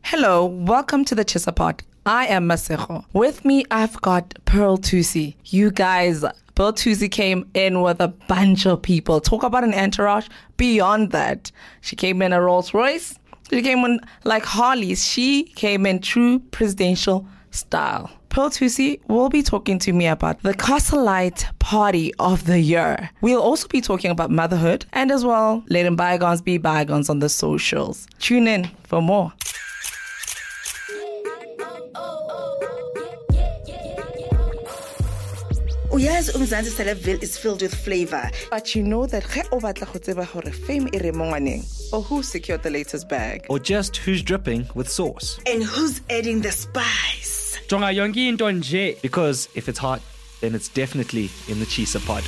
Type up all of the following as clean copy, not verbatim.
Hello, welcome to the Chisapod. I am Masego. With me, I've got Pearl Thusi. You guys, Pearl Thusi came in with a bunch of people. Talk about an entourage. Beyond that, she came in a Rolls Royce. She came in like Harleys. She came in true presidential style. Pearl Thusi will be talking to me about the Castlelite Party of the Year. We'll also be talking about motherhood and as well letting bygones be bygones on the socials. Tune in for more. Yes, Umzansi Celebville is filled with flavor. But you know that ge o batla go tseba gore fame e re mo ngwaneng, or who secured the latest bag, or just who's dripping with sauce. And who's adding the spice. Jonga yonke into nje. Because if it's hot, then it's definitely in the Chisapod.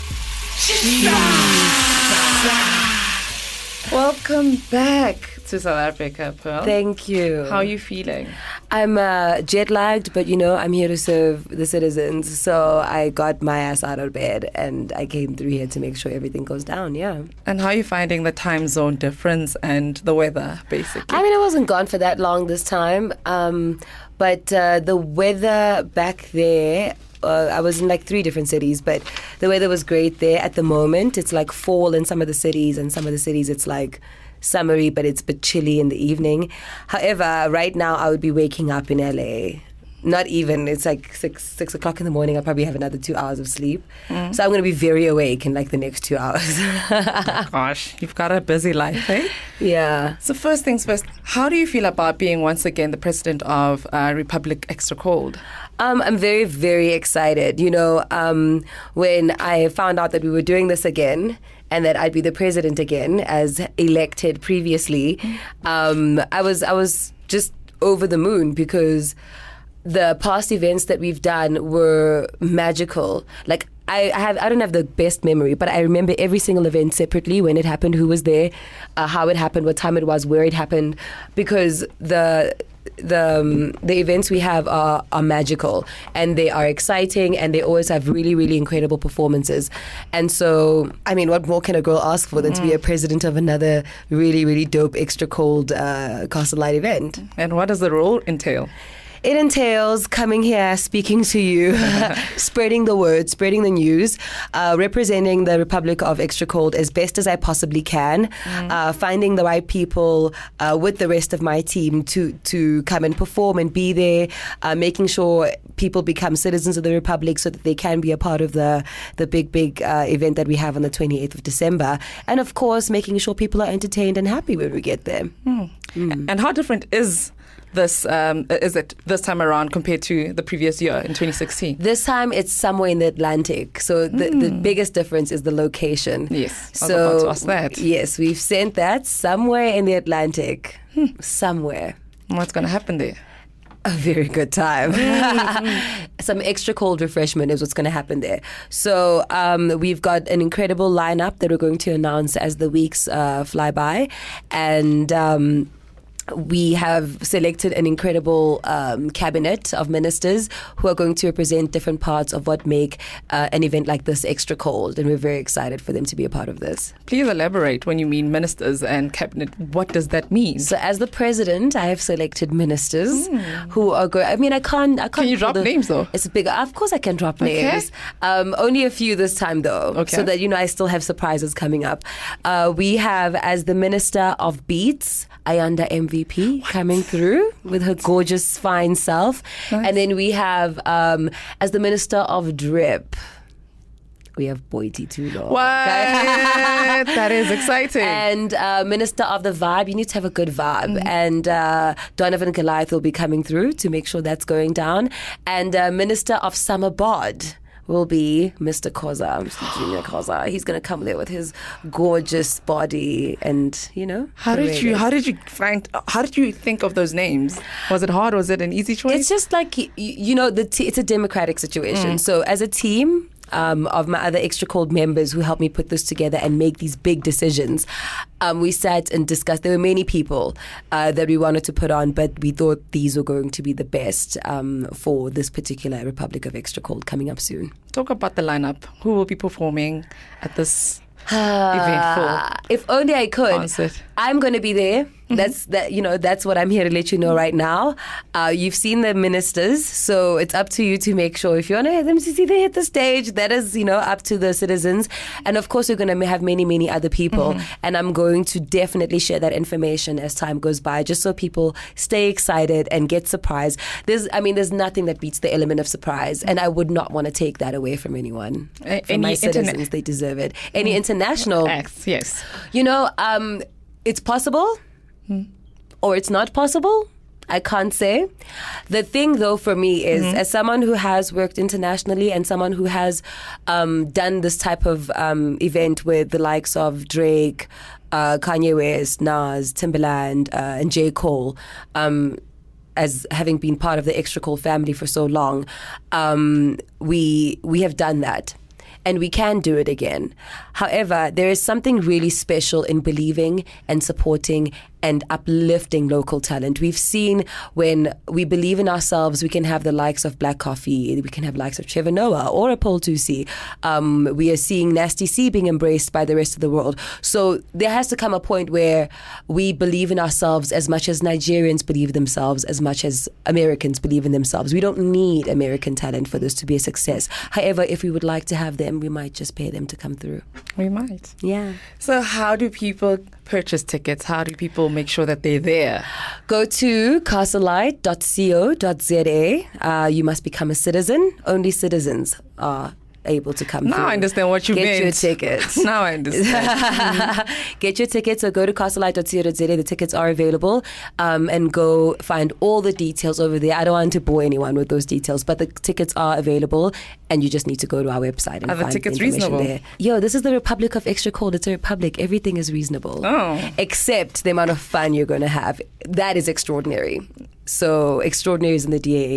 Welcome back to South Africa, Pearl. Thank you. How are you feeling? I'm jet-lagged, but I'm here to serve the citizens. So I got my ass out of bed and I came through here to make sure everything goes down, yeah. And how are you finding the time zone difference and the weather, basically? I mean, I wasn't gone for that long this time, but the weather back there, I was in like 3 different cities, but the weather was great there at the moment. It's like fall in some of the cities, and some of the cities it's like summery, but it's a bit chilly in the evening. However, right now I would be waking up in LA. Not even. It's like 6 o'clock in the morning. I'll probably have another 2 hours of sleep. So I'm going to be very awake in like the next 2 hours. Gosh, you've got a busy life, eh? Yeah. So first things first, how do you feel about being once again the president of Republic Extra Cold? I'm very, very excited. When I found out that we were doing this again and that I'd be the president again as elected previously, I was just over the moon because the past events that we've done were magical. Like I don't have the best memory, but I remember every single event separately, when it happened, who was there, how it happened, what time it was, where it happened, because the events we have are magical and they are exciting and they always have really, really incredible performances. And so, I mean, what more can a girl ask for than to be a president of another really, really dope Extra Cold Castlelite event? And what does the role entail? It entails coming here, speaking to you, spreading the word, spreading the news, representing the Republic of Extra Cold as best as I possibly can, finding the right people with the rest of my team to come and perform and be there, making sure people become citizens of the Republic so that they can be a part of the big event that we have on the 28th of December. And of course, making sure people are entertained and happy when we get there. And how different is it this time around compared to the previous year in 2016? This time it's somewhere in the Atlantic. So the biggest difference is the location. Yes, I was about to ask that. Yes, we've sent that somewhere in the Atlantic. Somewhere. What's going to happen there? A very good time. Some extra cold refreshment is what's going to happen there. So we've got an incredible lineup that we're going to announce as the weeks fly by. And we have selected an incredible cabinet of ministers who are going to represent different parts of what make an event like this extra cold, and we're very excited for them to be a part of this. Please elaborate when you mean ministers and cabinet. What does that mean? So as the president, I have selected ministers who are going. I mean, I can't. Can you drop names though? It's a big. Of course, I can drop names. Only a few this time though, so that I still have surprises coming up. We have as the Minister of Beats, Ayanda MVP coming through with her gorgeous, fine self. Nice. And then we have, as the Minister of Drip, we have Boity Tulo. What? That is exciting. And Minister of the Vibe, you need to have a good vibe. And Donovan Goliath will be coming through to make sure that's going down. And Minister of Summer Bod will be Mr. Khoza, Mr. Junior Khoza. He's going to come there with his gorgeous body and, How did you think of those names? Was it hard? Was it an easy choice? It's just like, it's a democratic situation. So as a team of my other Extra Cold members who helped me put this together and make these big decisions, we sat and discussed. There were many people that we wanted to put on, but we thought these were going to be the best for this particular Republic of Extra Cold coming up soon. Talk about the lineup. Who will be performing at this eventful if only I could. concert? I'm going to be there. That's what I'm here to let you know right now. You've seen the ministers, so it's up to you to make sure if you want to have them to see they hit the stage. That is, up to the citizens. And of course, we're going to have many, many other people. And I'm going to definitely share that information as time goes by, just so people stay excited and get surprised. There's nothing that beats the element of surprise, and I would not want to take that away from anyone. From my citizens, they deserve it. Any international acts, yes. It's possible, or it's not possible. I can't say. The thing, though, for me is, as someone who has worked internationally and someone who has done this type of event with the likes of Drake, Kanye West, Nas, Timbaland, and J. Cole, as having been part of the Extra Cool family for so long, we have done that. And we can do it again. However, there is something really special in believing and supporting and uplifting local talent. We've seen when we believe in ourselves, we can have the likes of Black Coffee, we can have the likes of Trevor Noah or a Paul Tusi. We are seeing Nasty C being embraced by the rest of the world. So there has to come a point where we believe in ourselves as much as Nigerians believe themselves, as much as Americans believe in themselves. We don't need American talent for this to be a success. However, if we would like to have them, we might just pay them to come through. We might. Yeah. So how do people purchase tickets? How do people make sure that they're there? Go to castlelight.co.za. You must become a citizen. Only citizens are able to come through. Now I understand what you meant. Get your tickets. Now I understand. Get your tickets. So go to castlelight.co.za. The tickets are available. And go find all the details over there. I don't want to bore anyone with those details, but the tickets are available, and you just need to go to our website and Are the find tickets the information reasonable? there. This is the Republic of Extra Cold. It's a republic. Everything is reasonable. Oh. Except the amount of fun you're going to have. That is extraordinary. So extraordinary is in the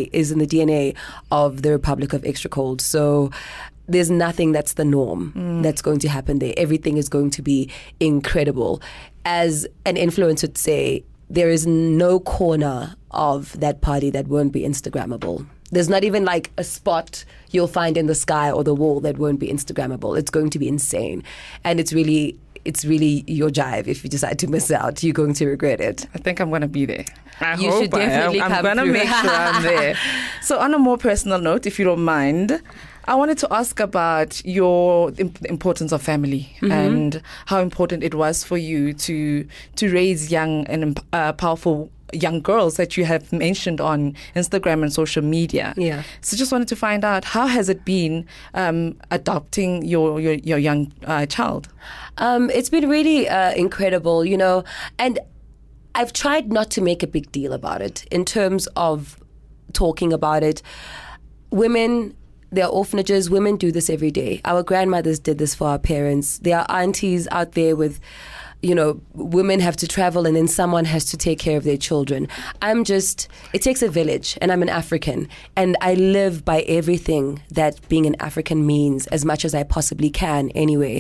DNA of the Republic of Extra Cold. So there's nothing that's the norm that's going to happen there. Everything is going to be incredible. As an influencer would say, there is no corner of that party that won't be Instagrammable. There's not even like a spot you'll find in the sky or the wall that won't be Instagrammable. It's going to be insane. And it's really your jive. If you decide to miss out, you're going to regret it. I think I'm going to be there. You should definitely come I'm going to through. make sure I'm there. So on a more personal note, if you don't mind, I wanted to ask about the importance of family and how important it was for you to raise young and powerful young girls that you have mentioned on Instagram and social media. Yeah. So just wanted to find out, how has it been adopting your young child? It's been really incredible, and I've tried not to make a big deal about it in terms of talking about it. There are orphanages. Women do this every day. Our grandmothers did this for our parents. There are aunties out there with, women have to travel and then someone has to take care of their children. It takes a village, and I'm an African, and I live by everything that being an African means as much as I possibly can anyway.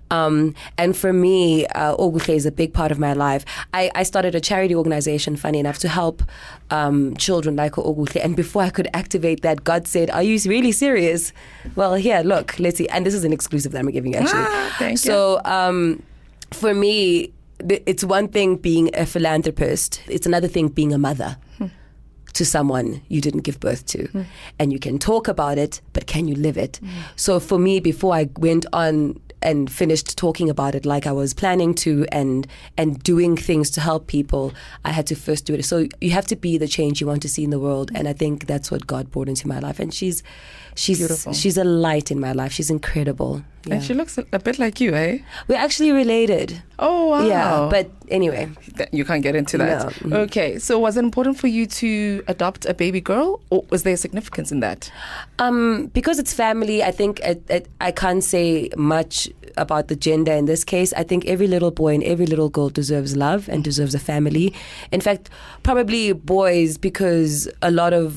And for me, Oguhle is a big part of my life. I started a charity organization, funny enough, to help children like Oguhle. And before I could activate that, God said, "Are you really serious?" Well, here, look, let's see. And this is an exclusive that I'm giving you, actually. Thank you. So for me, it's one thing being a philanthropist. It's another thing being a mother to someone you didn't give birth to. And you can talk about it, but can you live it? So for me, before I went on and finished talking about it like I was planning to and doing things to help people, I had to first do it. So you have to be the change you want to see in the world, and I think that's what God brought into my life. And she's Beautiful. She's a light in my life. She's incredible. Yeah. And she looks a bit like you, eh? We're actually related. Oh, wow. Yeah, but anyway. You can't get into that. No. Okay, so was it important for you to adopt a baby girl, or was there significance in that? Because it's family, I think I can't say much about the gender in this case. I think every little boy and every little girl deserves love and deserves a family. In fact, probably boys, because a lot of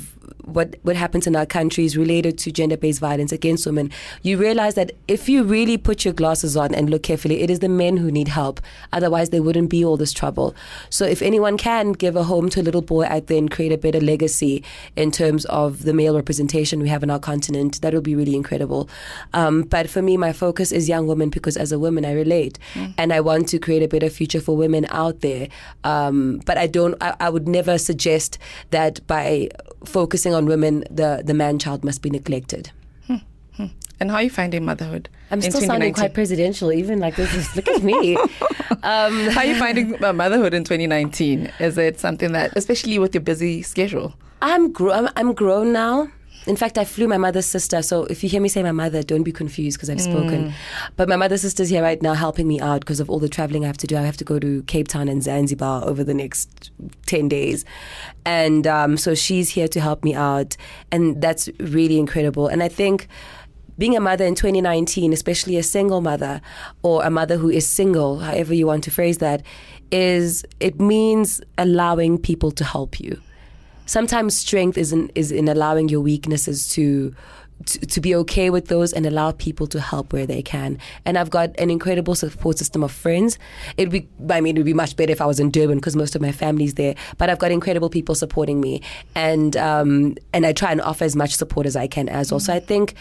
what happens in our country is related to gender-based violence against women, you realize that if you really put your glasses on and look carefully, it is the men who need help. Otherwise, there wouldn't be all this trouble. So if anyone can give a home to a little boy out there and create a better legacy in terms of the male representation we have in our continent, that would be really incredible. But for me, my focus is young women, because as a woman, I relate. And I want to create a better future for women out there. But I would never suggest that by focusing on women, the man-child must be neglected. And how are you finding motherhood? I'm still sounding quite presidential, even like this. Look at me. How are you finding motherhood in 2019? Is it something that, especially with your busy schedule? I'm grown now. In fact, I flew my mother's sister. So if you hear me say my mother, don't be confused because I've spoken. But my mother's sister's here right now helping me out because of all the traveling I have to do. I have to go to Cape Town and Zanzibar over the next 10 days. And so she's here to help me out. And that's really incredible. And I think being a mother in 2019, especially a single mother or a mother who is single, however you want to phrase that, it means allowing people to help you. Sometimes strength is in allowing your weaknesses to be okay with those and allow people to help where they can. And I've got an incredible support system of friends. It would be much better if I was in Durban because most of my family's there. But I've got incredible people supporting me, and I try and offer as much support as I can as well. So I think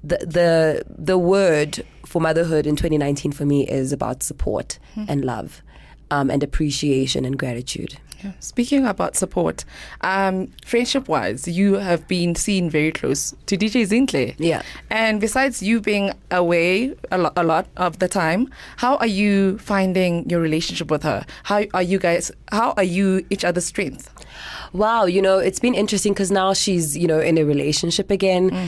the word for motherhood in 2019 for me is about support and love, and appreciation and gratitude. Yeah. Speaking about support, friendship-wise, you have been seen very close to DJ Zinhle. Yeah. And besides you being away a lot of the time, how are you finding your relationship with her? How are you each other's strength? Wow, it's been interesting because now she's, in a relationship again,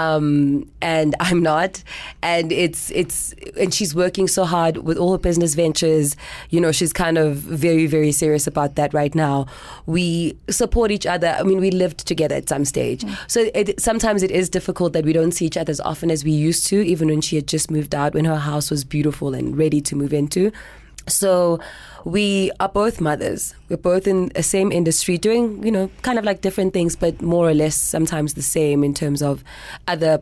and I'm not, and and she's working so hard with all her business ventures. She's kind of very, very serious about that right now. We support each other. I mean, we lived together at some stage, so sometimes it is difficult that we don't see each other as often as we used to, even when she had just moved out, when her house was beautiful and ready to move into. So we are both mothers. We're both in the same industry doing, kind of like different things, but more or less sometimes the same in terms of other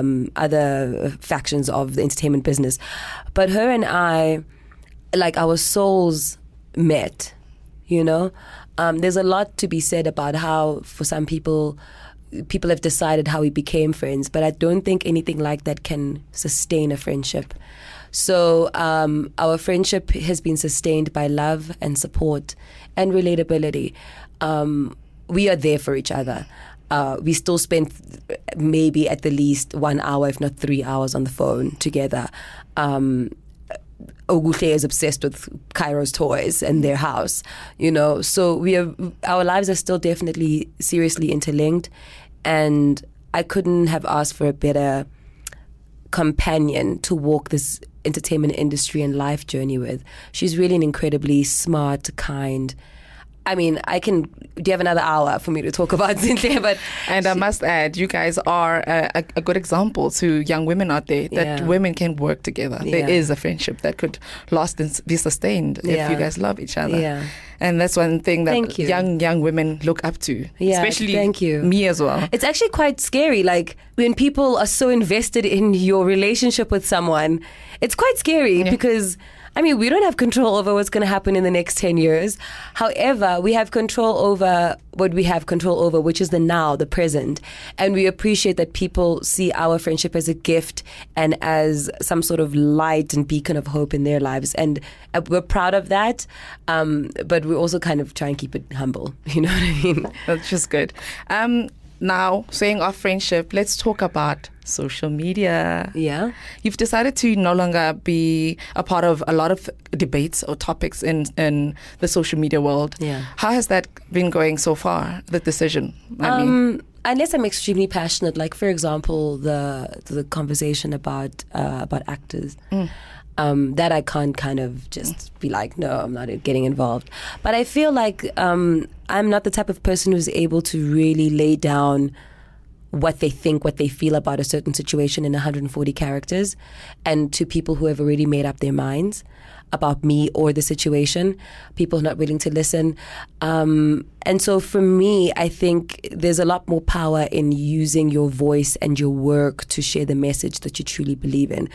factions of the entertainment business. But her and I, like our souls met, There's a lot to be said about how for some people have decided how we became friends, but I don't think anything like that can sustain a friendship. So our friendship has been sustained by love and support and relatability. We are there for each other. We still spend maybe at the least 1 hour, if not 3 hours on the phone together. Oguhle is obsessed with Cairo's toys and their house, So our lives are still definitely seriously interlinked, and I couldn't have asked for a better companion to walk this entertainment industry and life journey with. She's really an incredibly smart, kind. I mean, do you have another hour for me to talk about Zinhle? I must add, you guys are a good example to young women out there that women can work together. Yeah. There is a friendship that could last and be sustained if you guys love each other. Yeah. And that's one thing that young women look up to, especially me as well. It's actually quite scary. Like when people are so invested in your relationship with someone, it's quite scary because we don't have control over what's going to happen in the next 10 years. However, we have control over what we have control over, which is the now, the present. And we appreciate that people see our friendship as a gift and as some sort of light and beacon of hope in their lives. And we're proud of that. But we also kind of try and keep it humble. You know what I mean? That's just good. Now, saying our friendship, let's talk about social media. Yeah. You've decided to no longer be a part of a lot of debates or topics in the social media world. Yeah. How has that been going so far, the decision? Unless I'm extremely passionate, like for example, the conversation about actors. That I can't kind of just be like, no, I'm not getting involved. But I feel like I'm not the type of person who's able to really lay down what they think, what they feel about a certain situation in 140 characters, and to people who have already made up their minds about me or the situation, people not willing to listen. And so for me, I think there's a lot more power in using your voice and your work to share the message that you truly believe in.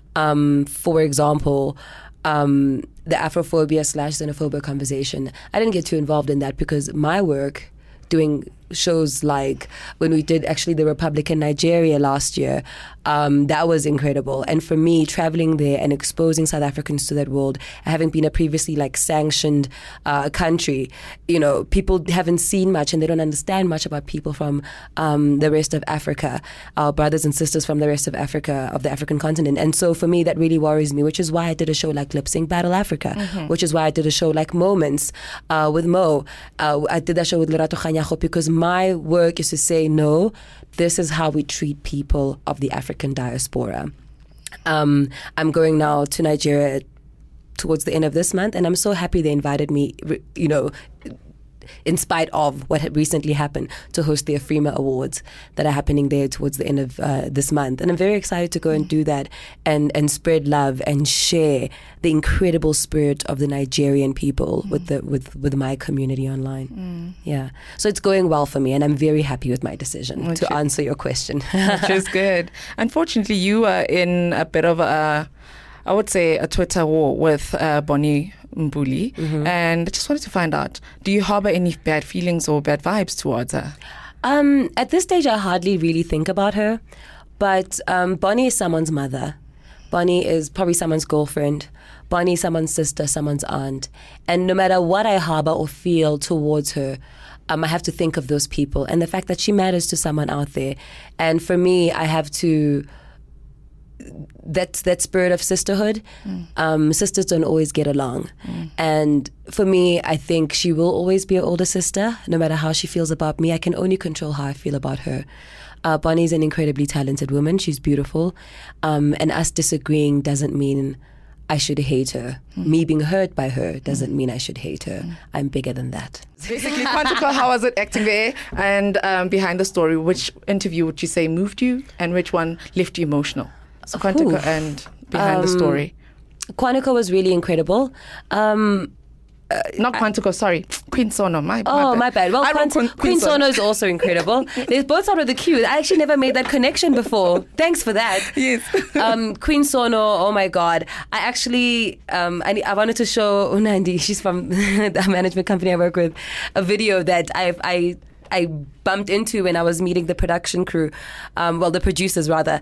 For example, the Afrophobia/xenophobia conversation, I didn't get too involved in that because my work doing shows like when we did actually the Republic in Nigeria last year, that was incredible. And for me, traveling there and exposing South Africans to that world, having been a previously like sanctioned country, you know, people haven't seen much and they don't understand much about people from the rest of Africa, our brothers and sisters from the rest of Africa, of the African continent. And so for me, that really worries me, which is why I did a show like Lip Sync Battle Africa, which is why I did a show like Moments with Mo. I did that show with Lerato Kganyago because my work is to say, no, this is how we treat people of the African diaspora. I'm going now to Nigeria towards the end of this month, and I'm so happy they invited me, you know, in spite of what had recently happened, to host the Afrima Awards that are happening there towards the end of this month. And I'm very excited to go and do that and spread love and share the incredible spirit of the Nigerian people with my community online. Yeah. So it's going well for me, and I'm very happy with my decision to answer your question. Which is good. Unfortunately, you were in a bit of I would say a Twitter war with Bonnie Mbuli, and I just wanted to find out, do you harbor any bad feelings or bad vibes towards her? At this stage, I hardly really think about her, but Bonnie is someone's mother. Bonnie is probably someone's girlfriend. Bonnie is someone's sister, someone's aunt. And no matter what I harbor or feel towards her, I have to think of those people and the fact that she matters to someone out there. And for me, I have to... that spirit of sisterhood. Sisters don't always get along, and for me, I think she will always be an older sister, no matter how she feels about me. I can only control how I feel about her. Bonnie's an incredibly talented woman. She's beautiful, and us disagreeing doesn't mean I should hate her. Me being hurt by her doesn't mean I should hate her. I'm bigger than that. Basically, Quantico, how was it acting there? And behind the story, which interview would you say moved you, and which one left you emotional? So Quantico and behind the story. Quantico was really incredible. Not Quantico, sorry. Queen Sono, my bad. Well, Queen Sono is also incredible. They're both out of the queue. I actually never made that connection before. Thanks for that. Yes. Queen Sono, oh my God. I actually, I wanted to show Unandi, she's from the management company I work with, a video that I bumped into when I was meeting the production crew, the producers rather,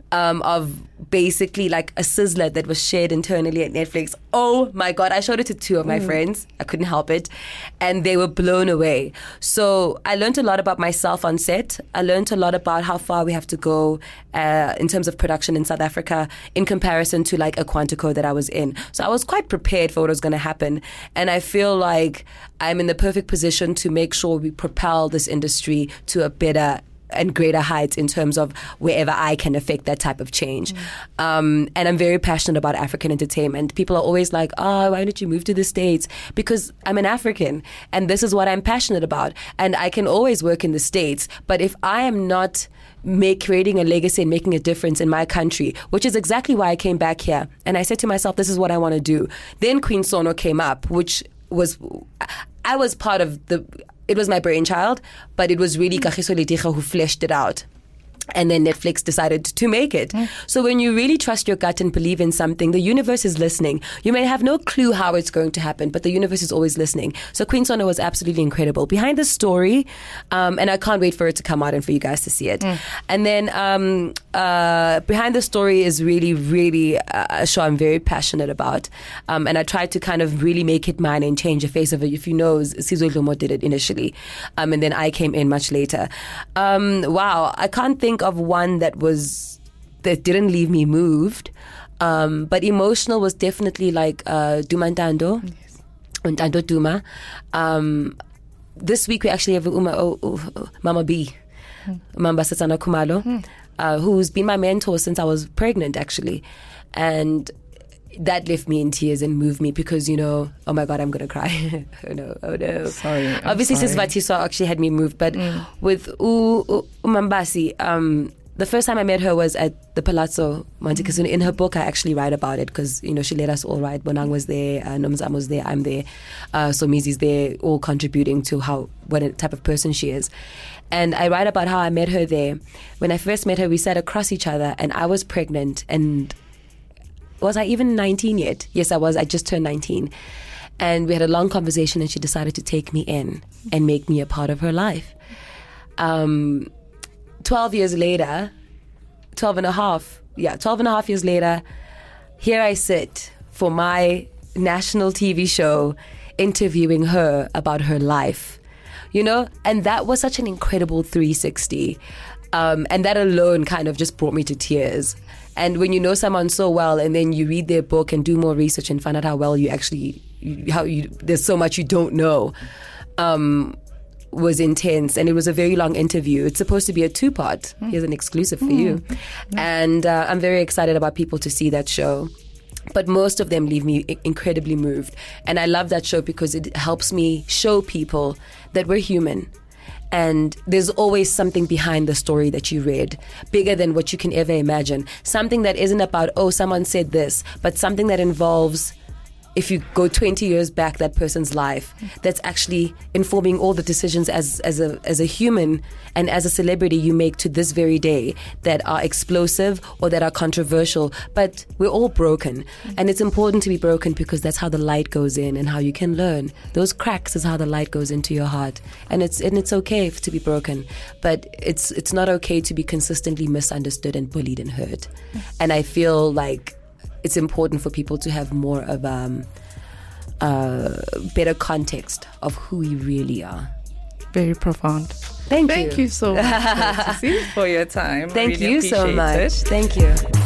of basically like a sizzler that was shared internally at Netflix. Oh my God, I showed it to two of my friends. I couldn't help it. And they were blown away. So I learned a lot about myself on set. I learned a lot about how far we have to go in terms of production in South Africa in comparison to like a Quantico that I was in. So I was quite prepared for what was going to happen. And I feel like I'm in the perfect position to make sure we propel this industry to a better and greater heights in terms of wherever I can affect that type of change. And I'm very passionate about African entertainment. People are always like, why did you move to the States? Because I'm an African and this is what I'm passionate about. And I can always work in the States. But if I am not creating a legacy and making a difference in my country, which is exactly why I came back here. And I said to myself, this is what I want to do. Then Queen Sono came up, which was, I was part of it was my brainchild, but it was really Kagiso Letiga who fleshed it out. And then Netflix decided to make it. So when you really trust your gut and believe in something, the universe is listening. You may have no clue how it's going to happen, but the universe is always listening. So Queen Sono was absolutely incredible. Behind the story, and I can't wait for it to come out and for you guys to see it. And then Behind the Story is really, really a show I'm very passionate about. And I tried to kind of really make it mine and change the face of it. If you know, Sizwe Dlomo did it initially. And then I came in much later. Wow, I can't think of one that didn't leave me moved, but emotional was definitely like Duma Ntando, Ntando Duma. This week we actually have Mama B, Mamba Setsana Khumalo, who's been my mentor since I was pregnant actually, and that left me in tears and moved me because, you know, oh my God, I'm going to cry. Oh no. Sorry. Obviously, Sis Vatiso actually had me moved, but with Umambasi, the first time I met her was at the Palazzo Monte Cassino. In her book, I actually write about it because, you know, she let us all write. Bonang was there, Nomzamo was there, I'm there, Somizi's there, all contributing to what type of person she is. And I write about how I met her there. When I first met her, we sat across each other and I was pregnant. And was I even 19 yet? Yes, I was. I just turned 19. And we had a long conversation and she decided to take me in and make me a part of her life. 12 years later, 12 and a half years later, here I sit for my national TV show interviewing her about her life, you know, and that was such an incredible 360. And that alone kind of just brought me to tears. And when you know someone so well and then you read their book and do more research and find out how well you actually, there's so much you don't know, was intense. And it was a very long interview. It's supposed to be a 2-part. Here's an exclusive for you. And I'm very excited about people to see that show. But most of them leave me incredibly moved. And I love that show because it helps me show people that we're human. And there's always something behind the story that you read, bigger than what you can ever imagine. Something that isn't about, oh, someone said this, but something that involves, if you go 20 years back, that person's life, that's actually informing all the decisions as a human and as a celebrity you make to this very day that are explosive or that are controversial. But we're all broken. And it's important to be broken because that's how the light goes in and how you can learn. Those cracks is how the light goes into your heart. And it's okay to be broken. But it's not okay to be consistently misunderstood and bullied and hurt. And I feel like it's important for people to have more of better context of who we really are. Very profound. Thank you so much, Tusi, for your time. Thank really you so appreciate much. it. Thank you.